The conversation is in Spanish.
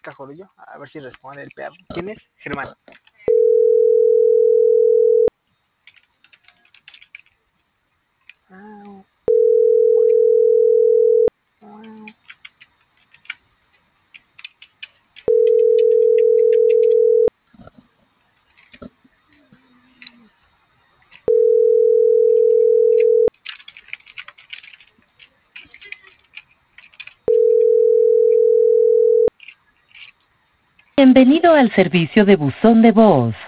Jorullo. A ver si responde el perro. ¿Quién es? Germán. Bienvenido al servicio de buzón de voz.